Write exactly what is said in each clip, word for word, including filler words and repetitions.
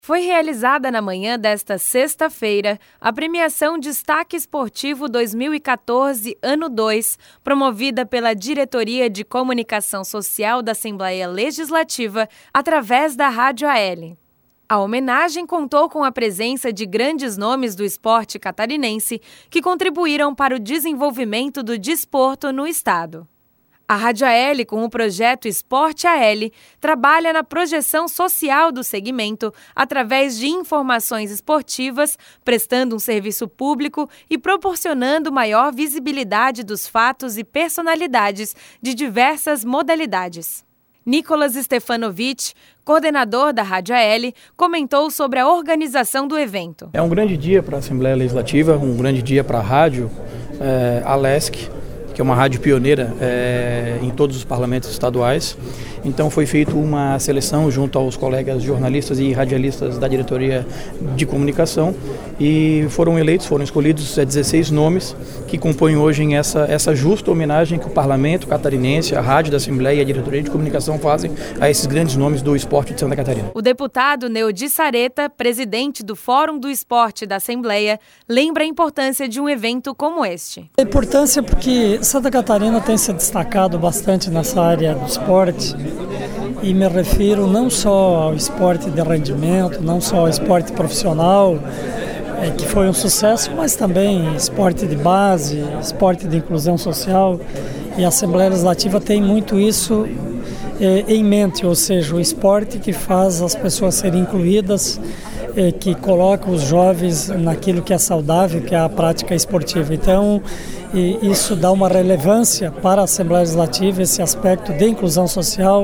Foi realizada na manhã desta sexta-feira a premiação Destaque Esportivo dois mil e quatorze, ano dois, promovida pela Diretoria de Comunicação Social da Assembleia Legislativa através da Rádio A L. A homenagem contou com a presença de grandes nomes do esporte catarinense que contribuíram para o desenvolvimento do desporto no estado. A Rádio A L, com o projeto Esporte A L, trabalha na projeção social do segmento através de informações esportivas, prestando um serviço público e proporcionando maior visibilidade dos fatos e personalidades de diversas modalidades. Nicolas Stefanovic, coordenador da Rádio A L, comentou sobre a organização do evento. É um grande dia para a Assembleia Legislativa, um grande dia para a Rádio é, Alesc, que é uma rádio pioneira é, em todos os parlamentos estaduais. Então foi feita uma seleção junto aos colegas jornalistas e radialistas da diretoria de comunicação e foram eleitos, foram escolhidos é, dezesseis nomes que compõem hoje essa, essa justa homenagem que o parlamento catarinense, a rádio da Assembleia e a diretoria de comunicação fazem a esses grandes nomes do esporte de Santa Catarina. O deputado Neudi Sareta, presidente do Fórum do Esporte da Assembleia, lembra a importância de um evento como este. A importância porque Santa Catarina tem se destacado bastante nessa área do esporte. E me refiro não só ao esporte de rendimento, não só ao esporte profissional, é, que foi um sucesso, mas também esporte de base, esporte de inclusão social. E a Assembleia Legislativa tem muito isso é, em mente, ou seja, o esporte que faz as pessoas serem incluídas, é, que coloca os jovens naquilo que é saudável, que é a prática esportiva. Então, e isso dá uma relevância para a Assembleia Legislativa, esse aspecto de inclusão social,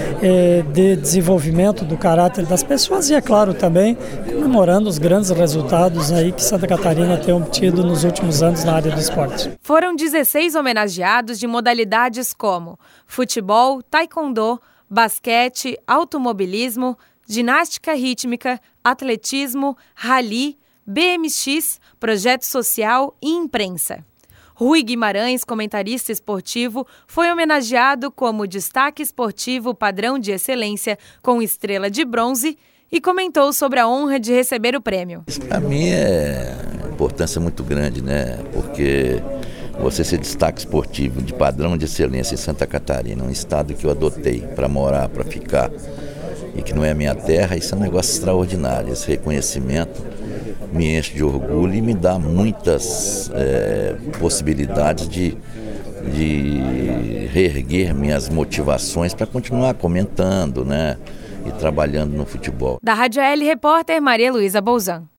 de desenvolvimento do caráter das pessoas e, é claro, também comemorando os grandes resultados aí que Santa Catarina tem obtido nos últimos anos na área do esporte. Foram dezesseis homenageados de modalidades como futebol, taekwondo, basquete, automobilismo, ginástica rítmica, atletismo, rally, B M X, projeto social e imprensa. Rui Guimarães, comentarista esportivo, foi homenageado como destaque esportivo padrão de excelência com estrela de bronze e comentou sobre a honra de receber o prêmio. Para mim é uma importância muito grande, né? Porque você ser destaque esportivo de padrão de excelência em Santa Catarina, um estado que eu adotei para morar, para ficar e que não é a minha terra, isso é um negócio extraordinário. Esse reconhecimento me enche de orgulho e me dá muitas é, possibilidades de, de reerguer minhas motivações para continuar comentando, né, e trabalhando no futebol. Da Rádio A L, repórter Maria Luísa Bolzan.